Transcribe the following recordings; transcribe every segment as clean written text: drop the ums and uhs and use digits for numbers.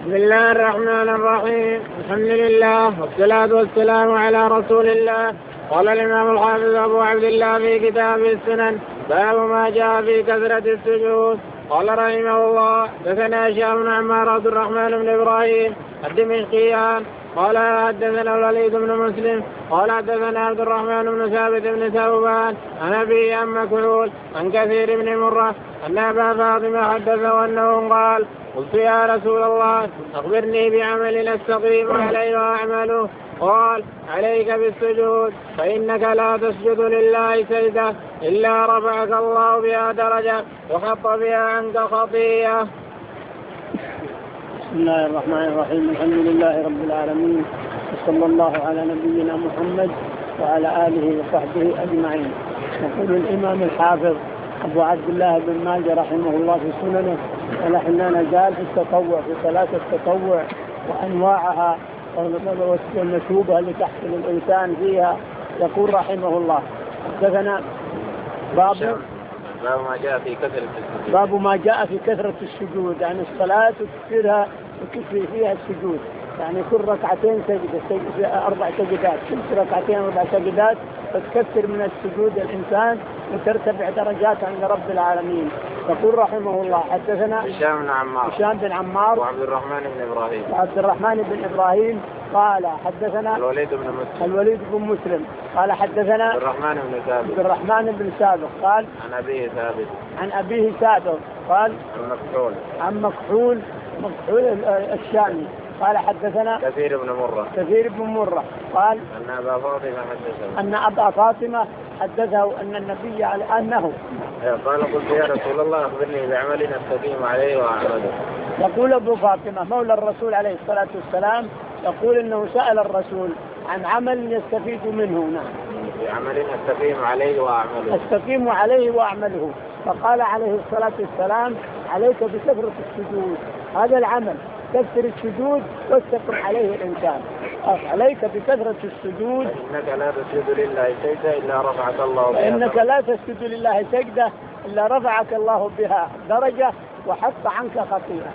بسم الله الرحمن الرحيم. الحمد لله والصلاة والسلام على رسول الله. قال الإمام الحافظ أبو عبد الله في كتابه السنن باب ما جاء في كثرة السجود. قال رحمه الله حدثنا هشام بن عمار عبد الرحمن بن إبراهيم الدمشقيان قال حدثنا الوليد بن مسلم قال حدثنا عبد الرحمن بن ثابت بن ثوبان عن أبي عن مكحول عن كثير بن مرة أن أبا فاطمة حدثه أنه قال قلت يا رسول الله أخبرني بعمل أستقيم عليه وأعمله. قال عليك بالسجود فإنك لا تسجد لله سجدة إلا رفعك الله بها درجة وحط بها عنك خطيئة. بسم الله الرحمن الرحيم. الحمد لله رب العالمين وصلى الله على نبينا محمد وعلى آله وصحبه أجمعين. يقول الإمام الحافظ أبو عبد الله بن ماجه رحمه الله في سننه ونحن نزال في التطوع في صلاة التطوع وأنواعها والمثوبة اللي تحصل الإنسان فيها. يقول رحمه الله حدثنا باب ما جاء في كثرة السجود، يعني الصلاة وكثيرها وكثير فيها السجود، يعني كل ركعتين سجدة 4 سجدات، كل ركعتين 4 سجدات فتكثر من السجود الإنسان وترتفع درجات عند رب العالمين. يقول رحمه الله حدثنا هشام بن عمار وعبد الرحمن بن إبراهيم قال حدثنا الوليد بن مسلم قال حدثنا عبد الرحمن بن ثابت قال عن أبيه ثابت قال عن مكحول الشامي قال حدثنا كثير بن مرة قال أن أبا فاطمة حدثه أن النبي أنه قال قلت يا رسول الله أخبرني بعمل أستقيم عليه وأعمله. يقول أبو فاطمة مولى الرسول عليه الصلاة والسلام يقول إنه سأل الرسول عن عمل يستفيد منه. نعم بعمل أستقيم عليه وأعمله. فقال عليه الصلاة والسلام عليك بكثرة السجود، هذا العمل كثر السجود واستقم عليه الإنسان. عليك بكثرة السجود إنك لا تسجد لله سجدة إلا رفعك الله بها درجة وحط عنك خطيئة.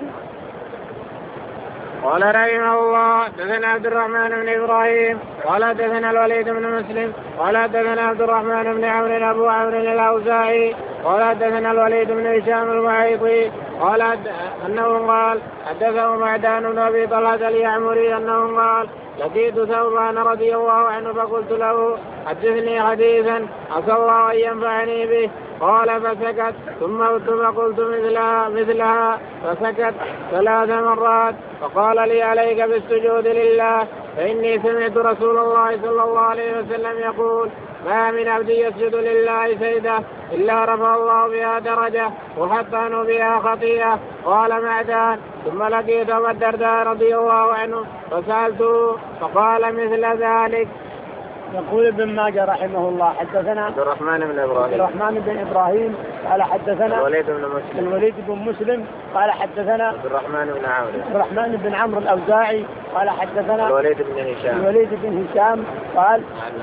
قال رحمه الله حدثنا عبد الرحمن بن إبراهيم قال حدثنا الوليد بن مسلم قال حدثنا عبد الرحمن بن عمرو أبو عمرو الأوزاعي قال حدثنا الوليد بن هشام المعيطي قال أنه قال حدثه معدان بن أبي طلحة اليعمري أنه قال لقيت ثوبان رضي الله عنه فقلت له حدثني حديثا عسى الله أن ينفعني به. قال فسكت ثم فقلت مثلها فسكت 3 مرات. فقال لي عليك بالسجود لله فإني سمعت رسول الله صلى الله عليه وسلم يقول ما من عبد يسجد لله سجدة إلا رفع الله بها درجة وحط عنه بها خطيئة. قال معدان ثم لقيت أبا الدرداء رضي الله عنه فسألته فقال مثل ذلك. يقول ابن ماجه رحمه الله حدثنا عبد الرحمن بن إبراهيم قال حدثنا الوليد بن مسلم قال حدثنا عبد الرحمن بن عمرو الأوزاعي قال حدثنا الوليد بن هشام قال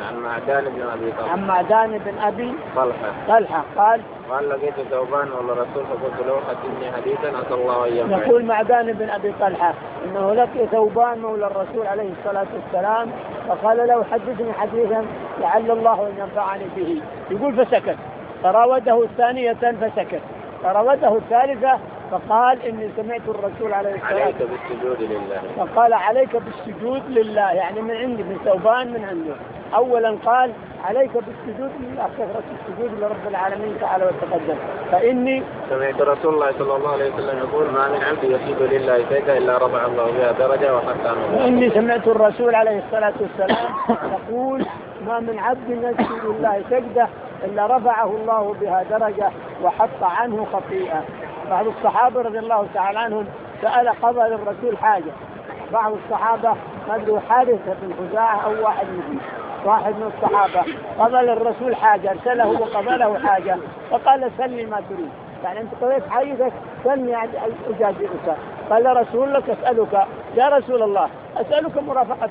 عن معدان بن أبي طلحة قال لقيت ثوبان والرسول فقلت له حدثني حديثا عسى الله أن ينفعني. يقول معدان بن أبي طلحة إنه لقي ثوبان مولى الرسول عليه الصلاة والسلام فقال له حدثني حديثا لعل الله أن ينفعني به. يقول فسكت. فراوده الثانية فسكت. فراوده الثالثة فقال إني سمعت الرسول عليه الصلاة والسلام عليك بالسجود لله. فقال عليك بالسجود لله، يعني من عندي من ثوبان من عنده. أولا قال عليك بالسجود لله، كثرة السجود لرب العالمين تعالى وتقدم. فإني سمعت رسول الله صلى الله عليه وسلم يقول ما من عبد يسجد لله سجدة إلا رفع الله بها درجة وحتى عنه. وإني سمعت الرسول عليه الصلاة والسلام يقول ما من عبد يسجد لله سجدة إلا رفعه الله بها درجة وحط عنه خطيئة. بعض الصحابة رضي الله تعالى عنهم سأل قضى للرسول حاجة. بعض الصحابة قالوا حارثة بن خزاعة أو واحد من الصحابة قضى للرسول حاجة أرسله وقضى له حاجة فقال سلني ما تريد، يعني أنت قضيت حاجتك سلني أجازئك. قال رسول لك أسألك يا رسول الله أسألك مرافقتك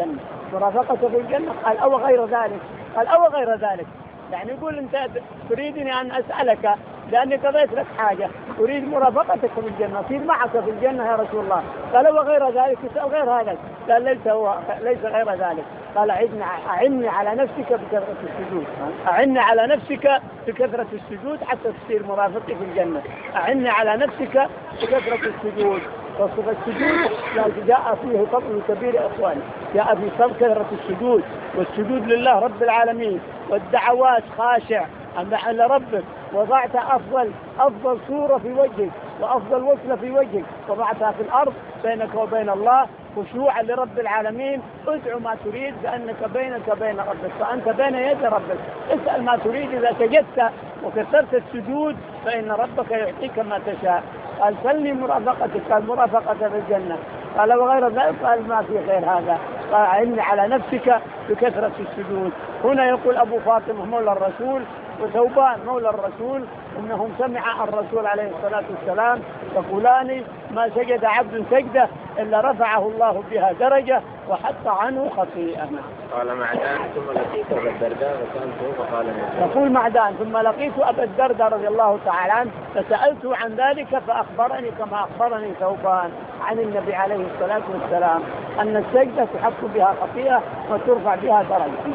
في الجنة. قال أو غير ذلك. يعني يقول أنت تريدني أن أسألك لأني قضيت لك حاجة أريد مرافقتك في الجنة، أصير معك في الجنة يا رسول الله. قال وغير ذلك؟ غير هذا. قال ليس غير ذلك. قال أعني على نفسك بكثرة السجود، أعني على نفسك بكثرة السجود حتى تصير مرافقتي في الجنة. أعني على نفسك بكثرة السجود. وصف السجود جاء فيه فضل كبير يا إخواني، جاء في فضل كثرة السجود، والسجود لله رب العالمين، والدعوات خاشع على ربك، وضعت أفضل صورة في وجهك وأفضل وصلة في وجهك، وضعتها في الأرض بينك وبين الله خشوعا لرب العالمين. ادعو ما تريد كأنك بينك وبين ربك، فأنت بين يدي ربك، اسأل ما تريد. إذا سجدت وكثرت السجود فإن ربك يعطيك ما تشاء. قال سلني مرافقتك، قال مرافقة في الجنة. قال وغير ذلك؟ قال ما في غير هذا. قال أعني على نفسك بكثرة السجود. هنا يقول أبو فاطمة مولى الرسول وثوبان مولى الرسول إنهم سمع الرسول عليه الصلاة والسلام يقولان ما سجد عبد سجدة إلا رفعه الله بها درجة وحط عنه خطيئة. قال معدان ثم لقيت أبا الدرداء فسألته فقال يقول معدان ثم لقيت أبا الدرداء رضي الله تعالى عنه فسألته عن ذلك فأخبرني كما أخبرني ثوبان عن النبي عليه الصلاة والسلام أن السجدة تحط بها خطيئة وترفع بها درجة.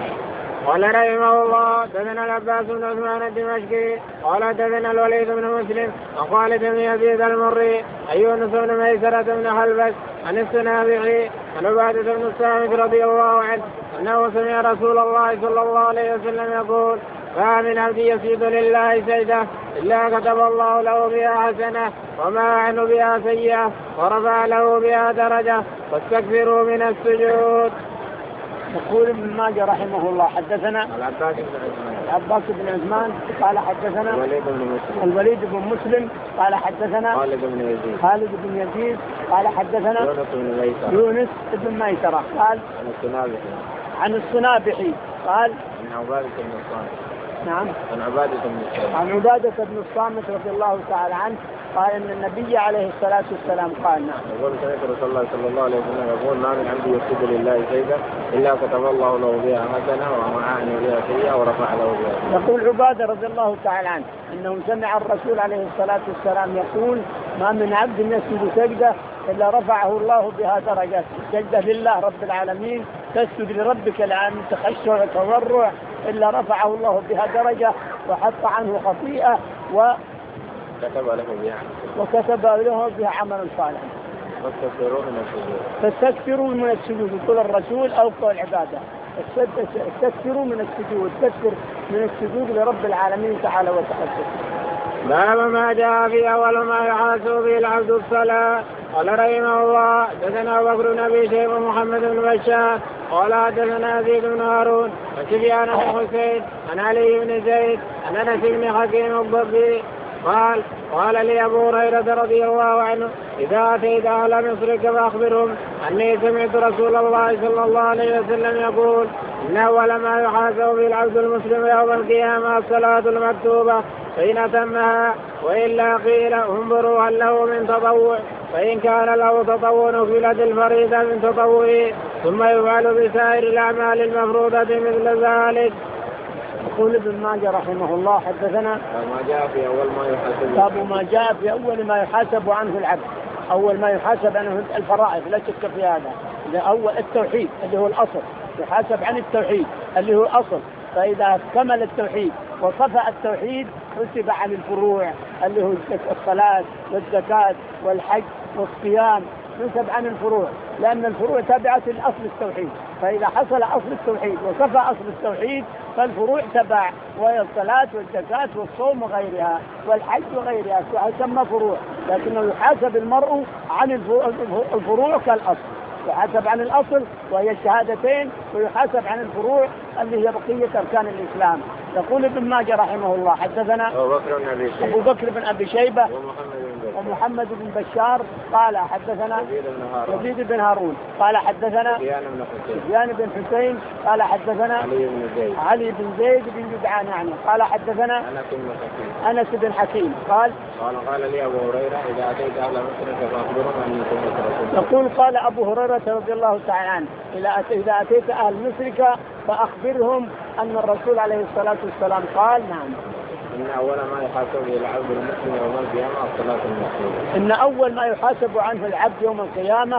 قال رحمه الله دثنا العباس بن عثمان الدمشقي قال دثنا الوليد بن مسلم وقال بن يزيد المري عن يونس بن ميسرة بن حلبس عن السنابحي عن عبادة بن الصامت رضي الله عنه أنه سمع رسول الله صلى الله عليه وسلم يقول ما من عبد يسجد لله سجدة إلا كتب الله له بها حسنة وما عنه بها سيئة ورفع له بها درجة فاستكثروا من السجود. يقول ابن ماجه رحمه الله حدثنا العباس بن عثمان قال حدثنا الوليد بن مسلم قال حدثنا خالد بن يزيد قال حدثنا يونس بن ميسرة قال عن السنابحي قال نعم عن عبادة بن الصامت رضي الله تعالى عنه قال ان النبي عليه الصلاة والسلام قال نعم يقول سمعت رسول الله صلى الله عليه وسلم يقول ما من عبد يسجد لله سجدة إلا كتب الله له بها حسنة وما عنه بها سيئة ورفع له بها. يقول عبادة رضي الله تعالى عنه انه سمع الرسول عليه الصلاة والسلام يقول ما من عبد يسجد سجدة إلا رفعه الله بها درجات. سجدة لله رب العالمين تسجد لربك الآن تخشع وتضرع إلا رفعه الله بها درجة وحط عنه خطيئة وكتب له بها عمل صالح. فاستكثروا من السجود يقول الرسول أو قول العبادة استكثروا من السجود، استكثر من السجود لرب العالمين تعالى وتقدس. باب ما جاء في أول ما يحاسب به العبد الصلاة. قال رحمه الله دثنا أبو بكر بن أبي شيبة محمد بن بشار قال دثنا يزيد بن هارون وسفيان بن حسين عن علي بن زيد عن أنس بن حكيم الضبي قال لي أبو هريرة رضي الله عنه إذا أتيت أهل مصرك فأخبرهم أني سمعت رسول الله صلى الله عليه وسلم يقول إن أول ما يحاسب به العبد المسلم يوم القيامة الصلاة المكتوبة فإن أتمها وإلا قيل انظروا هل له من تطوع فإن كان له تطوع نفلت الفريضة من تطوعه ثم يفعل بسائر الأعمال المفروضة مثل ذلك. يقول ابن ماجه رحمه الله حدثنا ما جاء في أول ما يحاسب باب ما جاء في أول ما يحاسب عنه العبد. أول ما يحاسب عنه الفرائض لا شك في هذا. أول التوحيد اللي هو الأصل، يحاسب عن التوحيد اللي هو الأصل. فإذا كمل التوحيد وصفى التوحيد حسب عن الفروع اللي هو الصلاة والزكاة والحج والصيام، حسب عن الفروع لأن الفروع تابعة لأصل التوحيد. فإذا حصل أصل التوحيد وصفى أصل التوحيد فالفروع تبع، وهي الصلاة والزكاة والصوم وغيرها والحج وغيرها تسمى فروع. لكنه يحاسب المرء عن الفروع كالأصل، يحاسب عن الأصل وهي الشهادتين ويحاسب عن الفروع اللي هي بقية أركان الإسلام. يقول ابن ماجه رحمه الله حدثنا أبو بكر بن أبي شيبة ومحمد بن بشار قال حدثنا يزيد بن هارون قال حدثنا سفيان بن حسين قال حدثنا علي بن زيد بن جدعان يعني قال حدثنا أنس بن حكيم قال لي أبو هريرة إذا أتيت أهل مصر فأخبرهم أن يقول قال أبو هريرة رضي الله تعالى عنه إذا أتيت أهل مصر فأخبرهم أن الرسول عليه الصلاة والسلام قال نعم إن أول ما يحاسب به العبد المسلم يوم القيامة الصلاة المفروضة. إن أول ما يحاسب عنه العبد يوم القيامة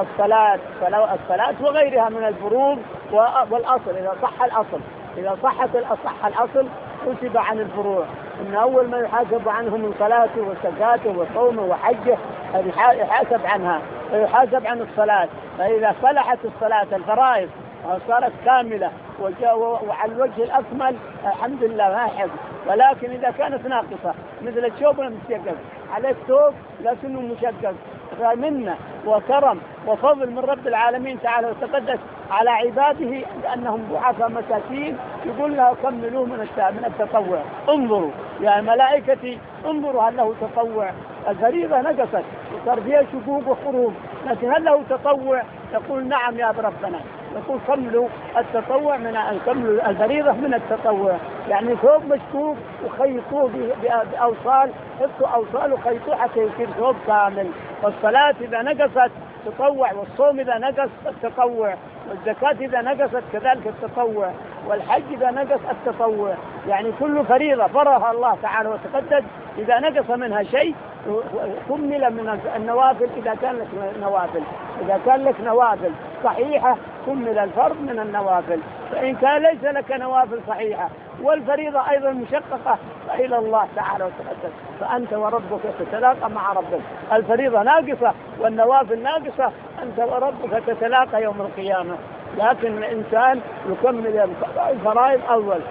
الصلاة وغيرها من الفروض والأصل إذا صح الأصل، إذا صح الأصل حسب عن الفروع. إن أول ما يحاسب عنه من صلاته وزكاته وصومه وحجه يحاسب عنها، ويحاسب عن الصلاة. فإذا صلحت الصلاة الفرائض وصارت كاملة وعلى الوجه الأكمل الحمد لله ما يحب. ولكن إذا كانت ناقصة مثل الثوب المشقق، عليه ثوب لكنه مشقق، فمنة وكرم وفضل من رب العالمين تعالى وتقدس على عباده لأنهم ضعفاء مساكين، يقول له كملوه من التطوع. انظروا يا ملائكتي انظروا هل له تطوع. الفريضة نقصت وصار فيها شقوق وخروج، لكن هل له تطوع؟ يقول نعم يا ربنا. يقول كملوا التطوع كملوا الفريضة من التطوع، يعني ثوب مشقوق وخيطوه بأوصال، حطوا أوصال وخيطوه حتى يصير ثوب كامل. والصلاة إذا نقصت تطوع، والصوم إذا نقص التطوع، والزكاة إذا نقصت كذلك التطوع، والحج إذا نقص التطوع. يعني كل فريضة فرضها الله تعالى وتقدس إذا نقص منها شيء كمل من النوافل. إذا كان لك نوافل، إذا كان لك نوافل صحيحة كمل الفرض من النوافل. فإن كان ليس لك نوافل صحيحة والفريضة أيضا مشققة فإلى الله تعالى وتقدس، فأنت وربك تتلاقى مع ربك. الفريضة ناقصة والنوافل ناقصة، أنت وربك تتلاقى يوم القيامة. لكن الإنسان يكمل الفرائض أول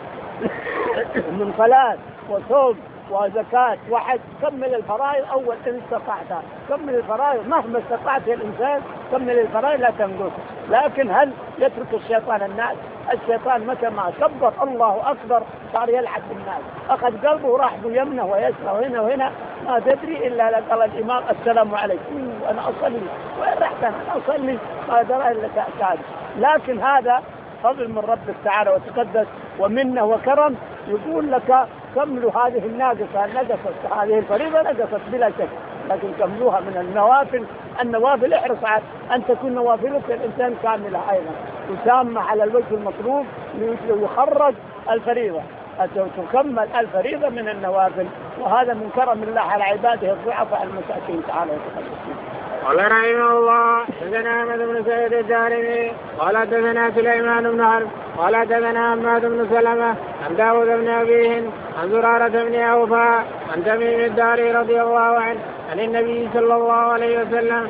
من صلاة وصوم وزكاة وحج، كمل الفرائض أول إن استطعت. كمل الفرائض مهما استطعت الإنسان، كمل الفرائض لا تنقص. لكن هل يترك الشيطان الناس؟ الشيطان متى ما كبر الله أكبر صار يلعب بالناس، أخذ قلبه راح بيمنه ويسره وهنا وهنا، ما تدري إلا قال الإمام السلام عليكم أنا أصلي، وين رحت أنا أصلي ما درى إلا كأساد. لكن هذا فضل من ربك تعالى وتقدس ومنه وكرم. يقول لك كملوا هذه الناقصة، نقصت هذه الفريضة نقصت بلا شك، لكن كملوها من النوافل. النوافل احرص على أن تكون نوافلك الإنسان كاملة أيضا تسامى على الوجه المطلوب ليخرج الفريضة، تكمل الفريضة من النوافل. وهذا من كرم الله على عباده الضعفاء المساكين تعالى وتقدس. قال رحمه الله حدثنا احمد بن سعيد الدارمي قال حدثنا سليمان بن حرب قال حدثنا حماد بن سلمة عن داود بن أبي هند عن زرارة بن أوفى عن تميم الداري رضي الله عنه عن النبي صلى الله عليه وسلم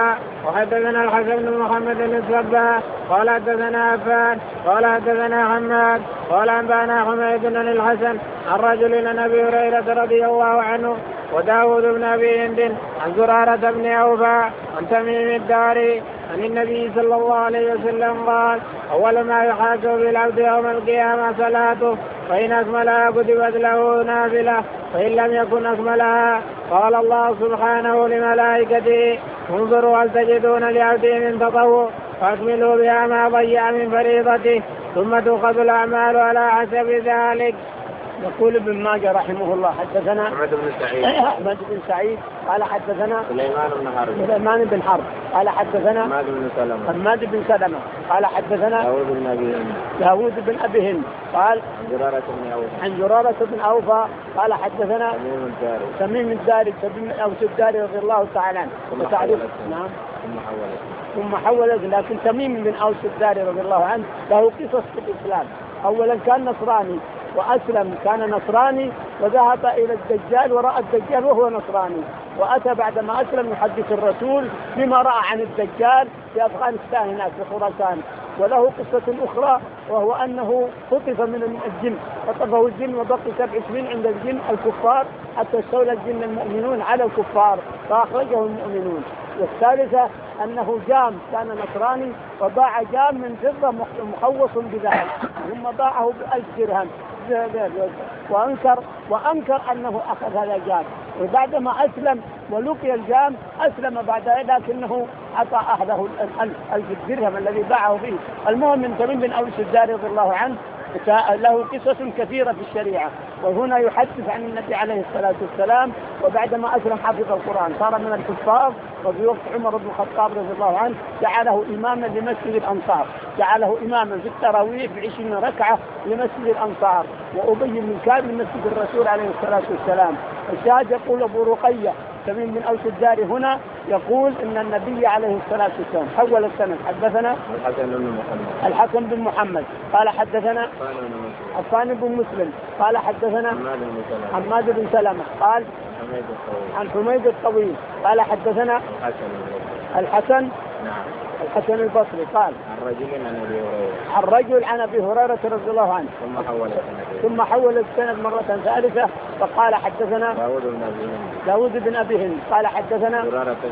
وحدثنا الحسن بن محمد الصباح قال حدثنا عفان قال حدثنا حماد قال أنبانا حميد بن الحسن عن رجل عن أبي هريرة رضي الله عنه وداود بن أبي هند عن زرارة بن أوفى عن تميم الداري عن النبي صلى الله عليه وسلم قال أول ما يحاسب بالعبد يوم القيامة صلاته، فإن أكملها كتبت له نافلة، فإن لم يكن أكملها قال الله سبحانه لملائكته انظروا هل تجدون لعبدي من تطوع فأكملوا بها ما ضيع من فريضته ثم تؤخذ الأعمال على حسب ذلك. يقول ابن ماجه رحمه الله حدثنا أحمد بن سعيد قال حدثنا سليمان بن حرب قال حدثنا حماد بن سلمة قال حدثنا داود بن أبي هند قال عن زرارة بن أوفى قال حدثنا تميم الداري أوس الداري رضي الله تعالى عنه. نعم ثم حولت، لكن تميم بن أوس الداري رضي الله عنه له قصص في الإسلام. أولا كان نصراني وأسلم، كان نصراني وذهب إلى الدجال ورأى الدجال وهو نصراني، وأتى بعدما أسلم يحدث الرسول بما رأى عن الدجال في أفغانستان هناك في خراسان. وله قصة أخرى وهو أنه خطف من الجن، خطفه الجن وبقي 7 سنين عند الجن الكفار حتى استولى الجن المؤمنون على الكفار فأخرجه المؤمنون. والثالثة أنه جام كان نصراني وباع جام من فضة محوص بذهب ثم باعه ب1000 درهم وأنكر أنه أخذ هذا الجام. وبعدما أسلم ولقي الجام أسلم بعد ذلك لكنه أعطى أخذه 1000 درهم الذي باعه فيه. المهم من تميم بن أوس الداري رضي الله عنه له قصص كثيرة في الشريعة. وهنا يحدث عن النبي عليه الصلاة والسلام، وبعدما أسلم حفظ القرآن صار من الحفاظ. وفي وقت عمر بن الخطاب رضي الله عنه جعله إماما لمسجد الأنصار، جعله إماما في التراويح ب20 ركعة لمسجد الأنصار، وأبي بن كعب لمسجد الرسول عليه الصلاة والسلام. الشاهد يقول أبو رقية تميم بن أوس الداري هنا يقول إن النبي عليه الصلاة والسلام حول السند. حدثنا الحسن بن محمد قال حدثنا عفان بن مسلم قال حدثنا حماد بن سلمة قال عن حميد الطويل قال حدثنا الحسن الحسن البصري قال عن رجل عن أبي هريرة رضي الله عنه ثم حول السند مرة ثالثة فقال حدثنا داود بن أبي هند قال حدثنا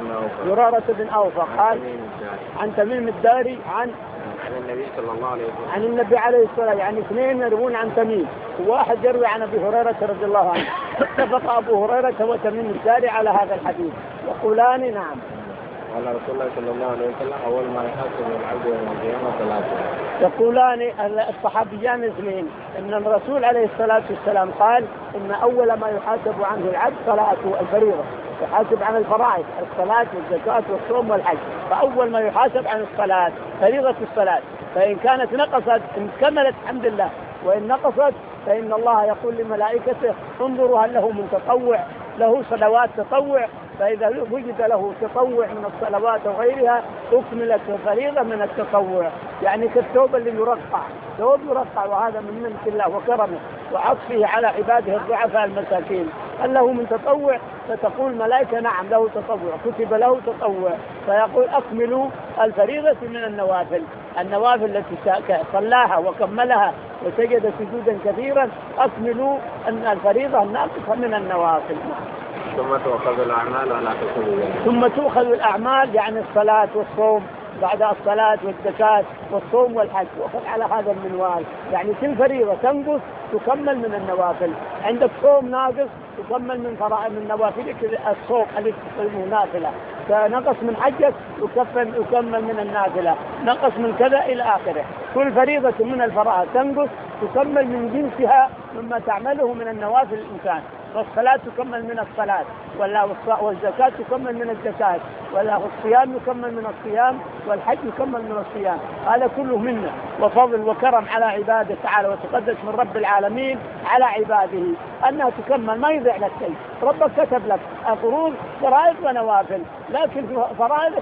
زرارة بن أوفى قال عن تميم الداري عن النبي صلى الله عليه وسلم عن النبي عليه الصلاة والسلام، يعني اثنين يروون عن تميم وواحد يروي عن أبي هريرة رضي الله عنه. اتفق أبو هريرة وتميم الداري على هذا الحديث يقولان نعم. قال رسول الله صلى الله عليه وسلم أول ما يحاسب العبد يوم القيامة ثلاثة. يقولان الصحابيان اثنين ان الرسول عليه الصلاة والسلام قال ان أول ما يحاسب عنه العبد صلاته الفريضة، يحاسب عن الفرائض الصلاة والزكاة والصوم والحج، فأول ما يحاسب عن الصلاة فريضة الصلاة، فإن كانت نقصت إن كملت الحمد لله، وإن نقصت فإن الله يقول لملائكته انظروا هل له من تطوع، له صلوات تطوع، فإذا وجد له تطوع من الصلوات وغيرها أكملت الفريضة من التطوع. يعني كالثوب اللي يرقع، ثوب يرقع، وهذا من منة الله وكرمه وعطفه على عباده الضعفاء المساكين. هل له من تطوع؟ فتقول ملائكة نعم له تطوع، كتب له تطوع، فيقول أكملوا الفريضة من النوافل. النوافل التي صلاها وكملها وسجد سجودا كثيرا أكملوا الفريضة الناقصة من النوافل. ثم تؤخذ الأعمال ولا تؤخذ. ثم تؤخذ الأعمال يعني الصلاة والصوم، بعد الصلاة والزكاة والصوم والحج وأخذ على هذا المنوال. يعني كل فريضة تنقص تكمل من النوافل. عندك صوم ناقص تكمل من فرائض من نوافلك الصوم التي تصومه نافلة، فنقص من حجك يكمل من النافلة، نقص من كذا إلى آخره. كل فريضة من الفرائض تنقص تكمل من جنسها مما تعمله من النوافل الإنسان. والصلاة تكمل من الصلاة، والزكاة تكمل من الزكاة، والصيام يكمل من الصيام، والحج يكمل من الصيام. هذا كله منه وفضل وكرم على عباده تعالى وتقدس من رب العالمين على عباده أنها تكمل، ما يضيع لك شيء. ربك كتب لك فروض فرائض ونوافل، لكن فرائضك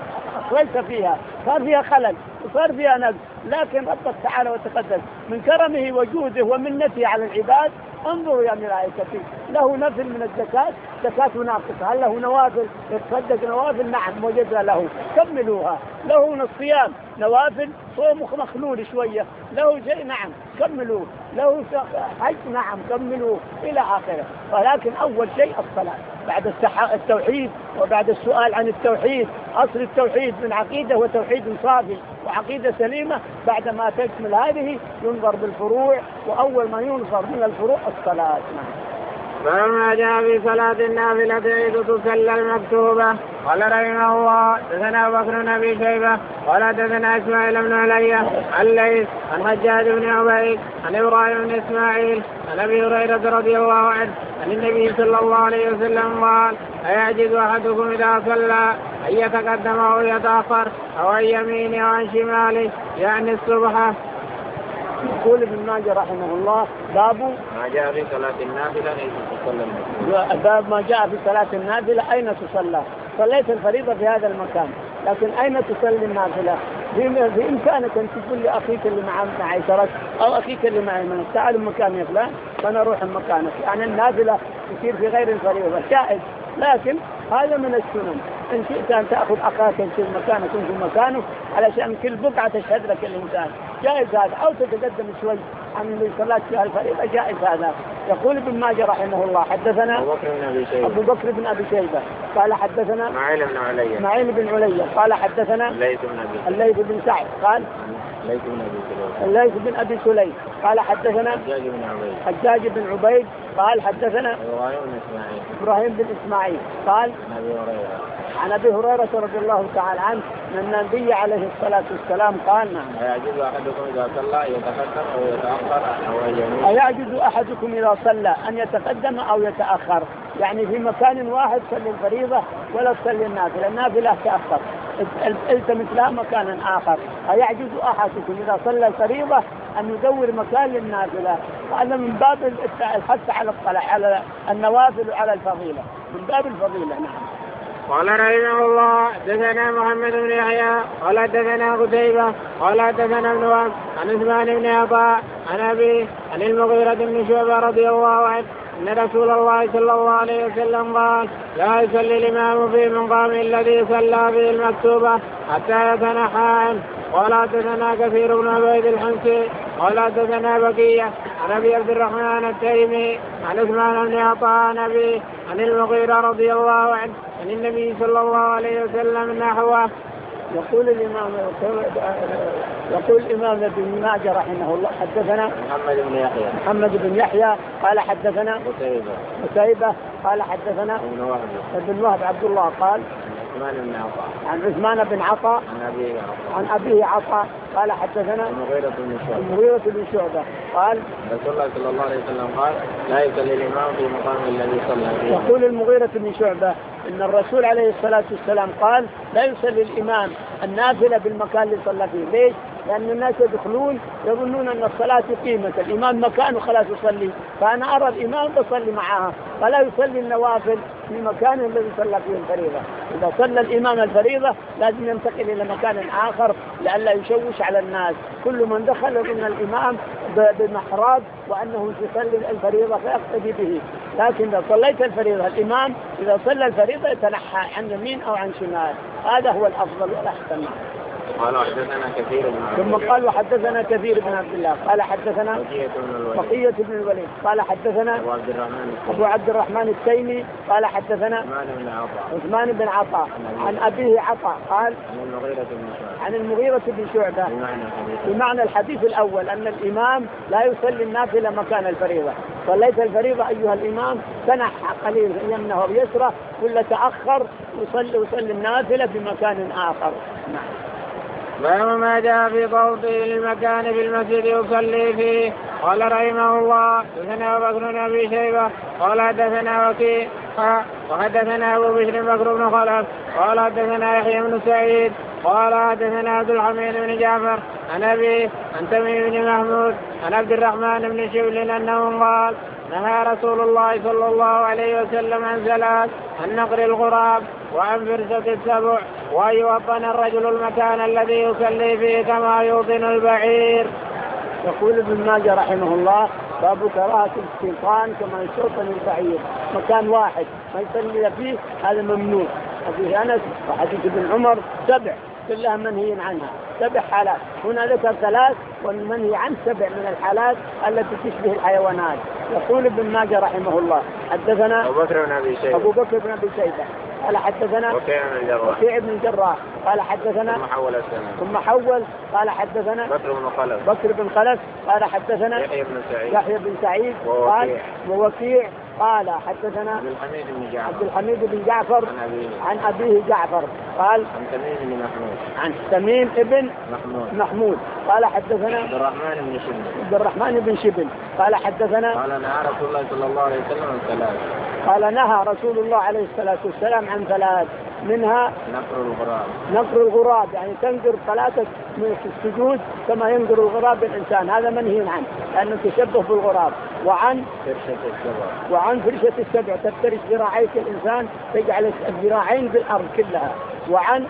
أخللت فيها، صار فيها خلل وصار فيها نقص، لكن ربك تعالى وتقدس من كرمه وجوده ومنته على العباد انظروا يا ملائكتي له نفل من الزكاة، زكاة ناقصة، هل له نوافل يتصدق نوافل؟ نعم وجدنا له، كملوها. له من الصيام نوافل، صوم مخلول شوية، له شيء نعم كملوه، له حج نعم كملوه إلى آخره. ولكن أول شيء الصلاة بعد التوحيد، وبعد السؤال عن التوحيد، أصل التوحيد من عقيدة وتوحيد صافي وعقيدة سليمة. بعد ما تكمل هذه ينظر بالفروع، وأول ما ينظر من الفروع الصلاة. فما جاء في صلاة النافلة إذ تصلى المكتوبة. قال رحمه الله دثنا أبو بكر بن أبي شيبة قال دثنا إسماعيل بن علي عن ليث عن حجاج بن عبيد عن إبراهيم بن إسماعيل عن أبي هريرة رضي الله عنه عن النبي صلى الله عليه وسلم قال أيعجز أحدكم إذا صلى أن يتقدم أو يتأخر أو عن يمينه أو عن شماله يعني الصبح. يقول ابن ماجه رحمه الله باب ما جاء في صلاة النافلة أين تصلى. باب ما جاء في صلاة النافلة أين تصلى. صليت الفريضة في هذا المكان، لكن أين تصلي النافلة؟ بإمكانك أن تقول لأخيك اللي معي ترك أو أخيك اللي معي من تعالوا مكان يا فلان فأنا أروح مكانك. يعني النافلة تصير في غير الفريضة جائز، لكن هذا من السنن. إن شئت أن تأخذ أخاك في مكانك في مكانه علشان كل بقعة تشهد لك الإنسان، جائز هذا. أو تتقدم شوي عن اللي صلات فيها الفريضة، جائز هذا. يقول ابن ماجه رحمه الله حدثنا أبو بكر بن أبي شيبة قال حدثنا إسماعيل بن علي قال حدثنا الليث بن سعد قال الليث بن أبي سليم قال حدثنا حجاج بن عبيد قال حدثنا إبراهيم بن إسماعيل قال عن أبي هريرة رضي الله تعالى عنه أن النبي عليه الصلاة والسلام قال: نعم. أيعجز أحدكم إذا صلى يتقدم أو يتأخر أو يمين؟ أيعجز أحدكم إذا صلى أن يتقدم أو يتأخر، يعني في مكان واحد تصلي الفريضة ولا تصلي النافلة، النافلة تأخر التمس لها مكان آخر. أيعجز أحدكم إذا صلى الفريضة أن يدور مكان للنافلة؟ هذا من باب الحث على النوافل وعلى الفضيلة، من باب الفضيلة. نعم. قال رحمه الله: حدثنا محمد بن يحيى قال حدثنا قتيبة قال حدثنا ابن وهب عن عثمان بن عطاء عن أبيه عن المغيرة بن شعبة رضي الله عنه أن رسول الله صلى الله عليه وسلم قال: لا يصلي الإمام في المقام الذي صلى فيه المكتوبة حتى يتنحى عنه. قال حدثنا كثير بن عبيد الحمصي قال حدثنا بقية عن أبي عبد الرحمن التيمي عن عثمان بن عطاء عن أبيه عن المغيرة رضي الله عنه عن النبي صلى الله عليه وسلم نحوه. يقول الإمام ابن ماجه رحمه الله: حدثنا محمد بن يحيى قال حدثنا قتيبة قال حدثنا ابن وهب عبد الله قال عن عثمان بن عطاء عن أبيه عطاء قال حدثنا المغيرة بن شعبة قال: رسول الله صلى الله عليه وسلم قال: لا يصلي الإمام في مقام الذي صلى فيه. يقول المغيرة بن شعبة إن الرسول عليه الصلاة والسلام قال: لا يصلي الإمام النافلة بالمكان اللي صلى فيه. ليش؟ لأن الناس يدخلون يظنون أن الصلاة قيمة، الإمام مكانه خلاص يصلي، فأنا أرى الإمام بصلي معها، فلا يصلي النوافل في مكان الذي صلى فيه الفريضة. إذا صلى الإمام الفريضة لازم ينتقل إلى مكان آخر لئلا يشوش على الناس. كل من دخل يظن الإمام بمحراب وأنه يصلي الفريضة فيقتدي به، لكن إذا صليت الفريضة الإمام إذا صلى الفريضة يتنحى عن يمين أو عن شمال، هذا هو الأفضل والأحسن. قال حدثنا كثير ثم قال: وحدثنا كثير بن عبد الله قال حدثنا بقية بن الوليد قال حدثنا أبو عبد الرحمن التيمي قال حدثنا عثمان بن عطاء عن أبيه عطاء قال عن المغيرة بن شعبة بمعنى الحديث الأول أن الإمام لا يصلي النافلة مكان الفريضة. صليت الفريضة أيها الإمام تنحى قليل يمنه ويسره ولا تأخر وصلي النافلة في مكان آخر. نعم. باب ما جاء في توضيح المكان في المسجد يصلي فيه. قال رحمه الله: حدثنا بكر بن أبي شيبة قال حدثنا وكيع وحدثنا أبو بشر بكر بن خلف قال حدثنا يحيى بن سعيد قال حدثنا عبد الحميد بن جعفر عن أبيه عن تميم بن محمود عن عبد الرحمن بن شبل أنه قال: نهى رسول الله صلى الله عليه وسلم عن ثلاث: عن نقر الغراب وعن فرسة السبع وأن يوطن الرجل المكان الذي يصلي فيه كما يوطن البعير. يقول ابن ماجه رحمه الله: باب كراهة الاستيطان كما يستوطن البعير، مكان واحد ما يصلي فيه هذا ممنوع. حديث أنس وحديث ابن عمر 7 كلها منهي عنها، 7 حالات، هنا ذكر 3 والمنهي عن 7 من الحالات التي تشبه الحيوانات. يقول ابن ماجه رحمه الله: حدثنا أبو بكر بن أبي شيبة قال حدثنا وكيع بن الجراح قال حدثنا ثم حول قال حدثنا بكر بن خلف قال حدثنا يحيى بن سعيد قال ووكيع قال حدثنا عبد الحميد بن جعفر عن أبيه جعفر قال عن تميم بن محمود قال حدثنا عبد الرحمن بن شبل قال حدثنا قال نهى رسول الله عليه الصلاة والسلام عن 3 منها نقر الغراب، يعني تنقر 3 من السجود كما ينقر الغراب الإنسان، هذا منهي عنه لأنه تشبه بالغراب. وعن فرشة السبع تفترش ذراعيك الإنسان تجعل الذراعين بالأرض كلها. وعن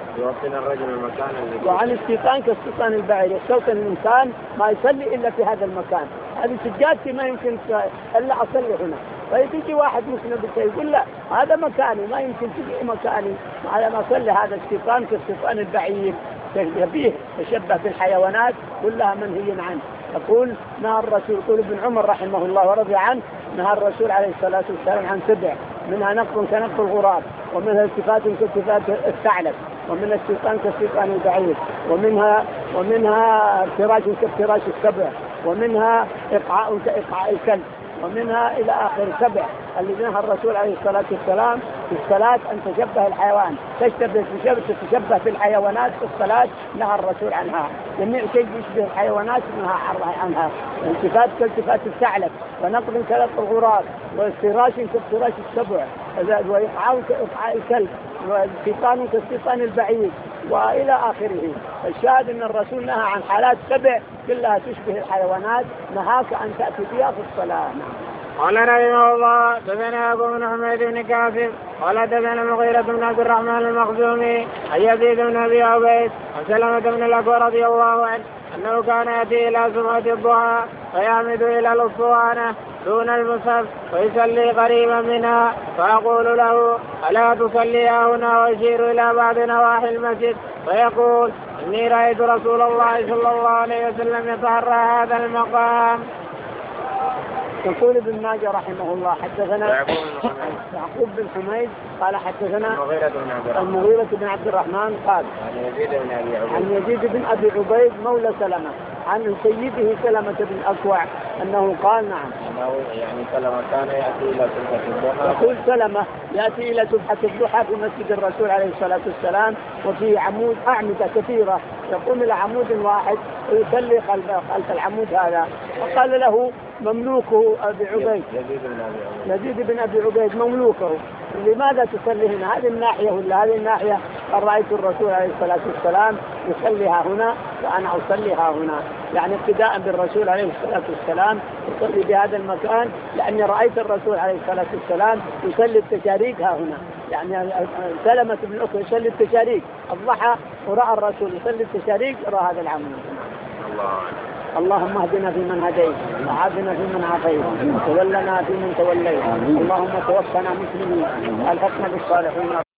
استيطان كاستيطان البعير، يستوطن الإنسان ما يصلي إلا في هذا المكان، هذه سجادتي ما يمكن إلا أصلي هنا. فيجي واحد مسلم بالشيء يقول لا هذا مكاني ما يمكن تجي مكاني على ما صلي، هذا استيطان كاستيطان البعير به تشبه بالحيوانات كلها منهي عنه. يقول نهى الرسول، يقول ابن عمر رحمه الله ورضي عنه نهى الرسول عليه الصلاة والسلام عن 7 منها نقر كنقر الغراب، ومنها التفات كالتفات الثعلب، ومنها استيطان كاستيطان البعير، ومنها افتراش كافتراش السبع، ومنها إقعاء كإقعاء الكلب، ومنها إلى آخر 7 اللي نهى الرسول عليه الصلاة والسلام في الصلاة أن تشبه الحيوان، تشبه في الحيوانات في الصلاة نهى الرسول عنها. جميع شيء يشبه الحيوانات نهى عنها. التفات كالتفات الثعلب، ونقض كلب الغراب، وافتراش كافتراش السبع، وإقعاء كإقعاء الكلب، واستيطان كاستيطان البعير، وإلى آخره. الشاهد أن الرسول نهى عن حالات 7 كلها تشبه الحيوانات، نهاك أن تأتي بها في الصلاة. قال رحمه الله دثنا أبو بن حميد بن كاسب قال دثنا المغيرة بن عبد الرحمن المخزومي عن يزيد بن أبي عبيد عن سلمة بن الأكوع رضي الله عنه أنه كان يأتي إلى سمعة الضحى فيعمد إلى الأسطوانة دون المصحف ويصلي قريبا منها، فأقول له ألا تصلي هنا، ويشير إلى بعض نواحي المسجد فيقول إني رأيت رسول الله صلى الله عليه وسلم يتحرى هذا المقام. يقول ابن ماجه رحمه الله حدثنا يعقوب بن حميد قال حدثنا المغيرة بن عبد الرحمن قال عن يزيد بن أبي عبيد مولى سلمة عن سيده سلمة بن الأكوع أنه قال نعم يعني سلمة كان يأتي إلى سبحة الضحى. يقول سلمة يأتي إلى سبحة الضحى في مسجد الرسول عليه الصلاة والسلام، وفيه عمود أعمدة كثيرة، يقوم إلى عمود واحد ويصلي خلف العمود هذا. فقال له مملوكه أبي عبيد يزيد بن أبي عبيد مملوكه لماذا تصلي هنا؟ هذه الناحية ولا هذه الناحية؟ قال رأيت الرسول عليه الصلاة والسلام يصليها هنا وأنا أصليها هنا، يعني ابتداء بالرسول عليه الصلاة والسلام يصلي بهذا المكان، لأني رأيت الرسول عليه الصلاة والسلام يصلي التشاريق ها هنا. يعني سلمة بن الأكوع يصلي التشاريق الضحى ورأى الرسول يصلي التشاريق يرى هذا العمود. اللهم اهدنا فيمن هديت، وعافنا فيمن عافيت، وتولنا فيمن توليت، اللهم توفنا مسلمين، الحقنا بالصالحين.